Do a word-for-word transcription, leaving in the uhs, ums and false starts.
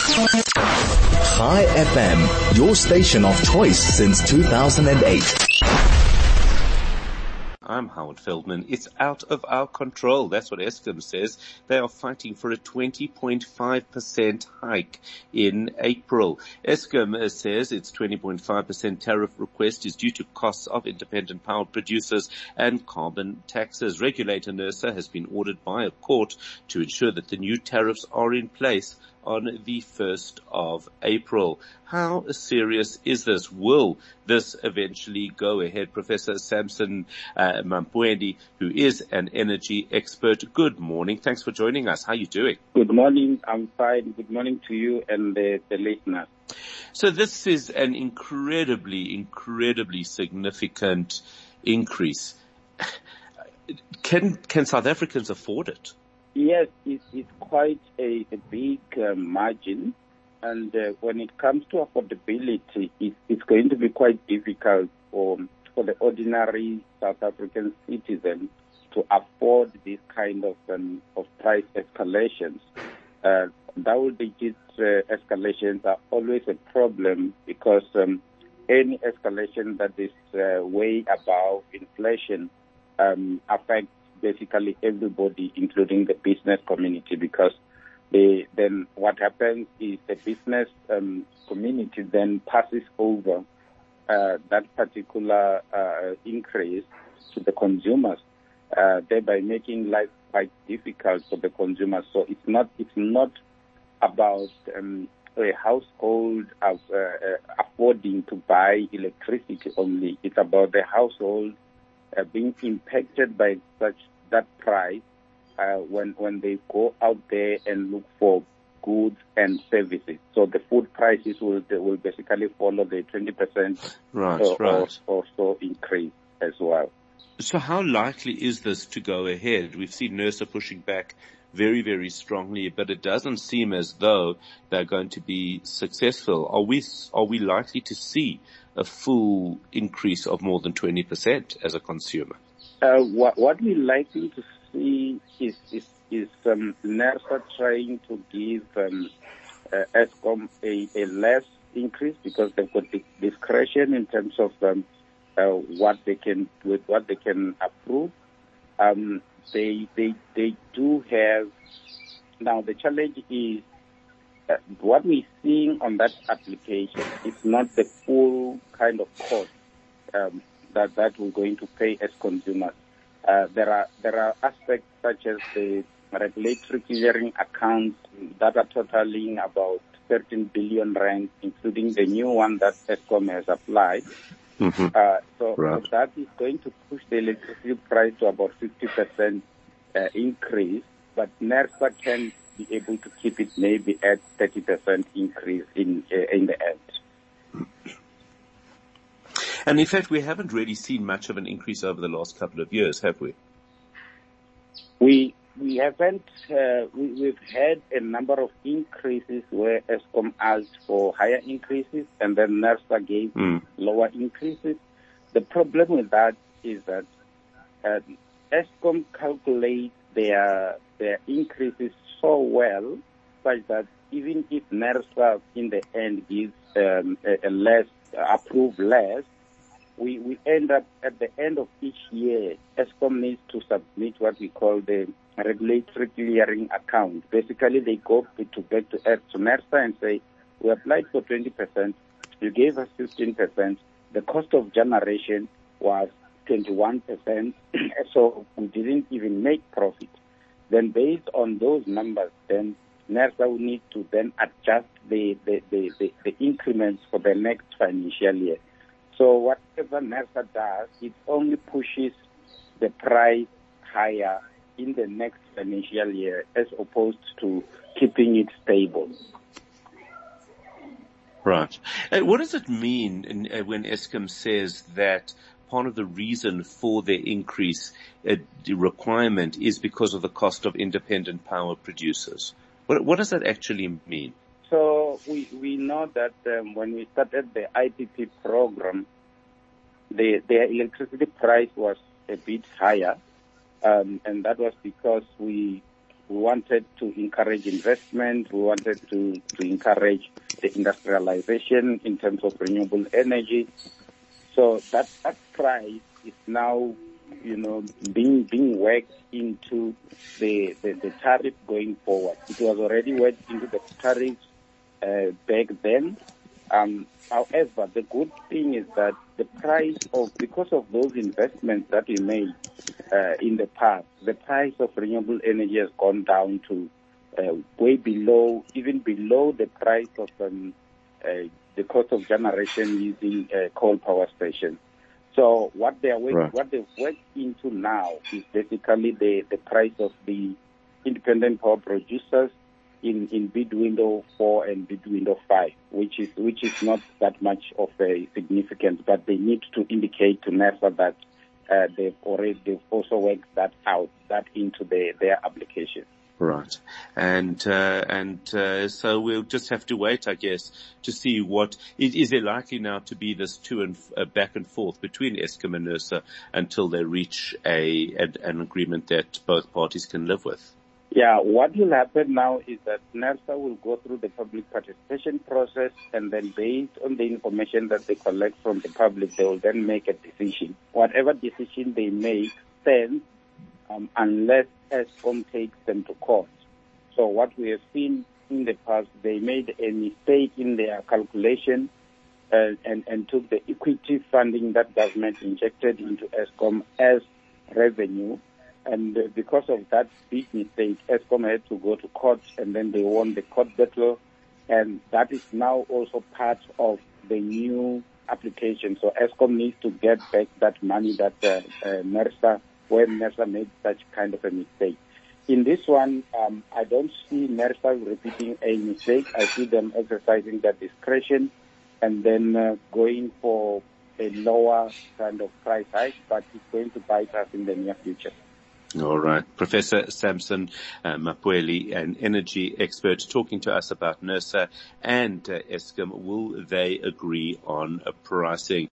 Chai F M, your station of choice since two thousand eight. I'm Howard Feldman. It's out of our control. That's what Eskom says. They are fighting for a twenty point five percent hike in April. Eskom says its twenty point five percent tariff request is due to costs of independent power producers and carbon taxes. Regulator NERSA has been ordered by a court to ensure that the new tariffs are in place on the first of April. How serious is this? Will this eventually go ahead? Professor Samson uh, Mampwendi, who is an energy expert. Good morning. Thanks for joining us. How are you doing? Good morning. I'm fine. Good morning to you and the, the listeners. So this is an incredibly, incredibly significant increase. Can, can South Africans afford it? Yes, it's, it's quite a, a big uh, margin, and uh, when it comes to affordability, it, it's going to be quite difficult for, for the ordinary South African citizen to afford this kind of um, of price escalations. Uh, double-digit uh, escalations are always a problem because um, any escalation that is uh, way above inflation um, affects basically everybody, including the business community, because they, then what happens is the business um, community then passes over uh, that particular uh, increase to the consumers, uh, thereby making life quite difficult for the consumers. So it's not it's not about um, a household of, uh, uh, affording to buy electricity only. It's about the household Uh, being impacted by such that price uh, when when they go out there and look for goods and services. So the food prices will will basically follow the twenty percent right, or, right. or, or so increase as well. So how likely is this to go ahead? We've seen NERSA pushing back very, very strongly, but it doesn't seem as though they're going to be successful. Are we, are we likely to see a full increase of more than twenty percent as a consumer? Uh, what, what we're likely to see is, is, is um, NERSA trying to give um, uh, Eskom a, a less increase because they've got the discretion in terms of um, uh, what they can with what they can approve. Um, they they they do have now. The challenge is uh, what we're seeing on that application is not the full kind of cost um, that that we're going to pay as consumers. Uh, there are there are aspects such as the regulatory clearing accounts that are totaling about thirteen billion rand, including the new one that Eskom has applied. Mm-hmm. Uh, so, right. so that is going to push the electricity price to about fifty percent uh, increase, but NERSA can be able to keep it maybe at thirty percent increase in uh, in the end. And in fact, we haven't really seen much of an increase over the last couple of years, have we? We we haven't. Uh, we, we've had a number of increases where Eskom asked for higher increases, and then NERSA gave mm. lower increases. The problem with that is that uh, Eskom calculates their their increases so well, such that even if NERSA in the end gives um, a, a less uh, approve less, we we end up at the end of each year, Eskom needs to submit what we call the regulatory clearing account. Basically, they go to back to, to NERSA and say, we applied for twenty percent, you gave us fifteen percent, the cost of generation was twenty-one percent, so we didn't even make profit. Then based on those numbers, then NERSA will need to then adjust the, the, the, the, the increments for the next financial year. So whatever NERSA does, it only pushes the price higher in the next financial year as opposed to keeping it stable. Right. Uh, what does it mean in, uh, when Eskom says that part of the reason for their increase uh, the requirement is because of the cost of independent power producers? What, what does that actually mean? So we, we know that um, when we started the I P P program, the, the electricity price was a bit higher, um, and that was because we we wanted to encourage investment. We wanted to, to encourage the industrialization in terms of renewable energy. So that, that price is now, you know, being being worked into the, the, the tariff going forward. It was already worked into the tariffs uh, back then. Um, however, the good thing is that the price of, because of those investments that we made uh, in the past, the price of renewable energy has gone down to uh, way below, even below the price of um, uh, the cost of generation using uh, coal power stations. So what they are work, right. what they've worked into now is basically the, the price of the independent power producers in, in bid window four and bid window five, which is which is not that much of a significance, but they need to indicate to NERSA that uh, they've already they've also worked that out, that into the, their application. Right. And, uh, and, uh, so we'll just have to wait, I guess, to see what, is, is there likely now to be this to and, uh, back and forth between Eskom and NERSA until they reach a, an, an agreement that both parties can live with? Yeah, what will happen now is that NERSA will go through the public participation process, and then based on the information that they collect from the public, they will then make a decision. Whatever decision they make stands um, unless Eskom takes them to court. So what we have seen in the past, they made a mistake in their calculation uh, and, and took the equity funding that government injected into Eskom as revenue. And uh, because of that big mistake, Eskom had to go to court, and then they won the court battle. And that is now also part of the new application. So Eskom needs to get back that money that uh, uh, NERSA, when NERSA made such kind of a mistake. In this one, um, I don't see NERSA repeating a mistake. I see them exercising their discretion and then uh, going for a lower kind of price hike, but it's going to bite us in the near future. All right. Professor Samson uh, Mapweli, an energy expert, talking to us about NERSA and uh, Eskom. Will they agree on a pricing?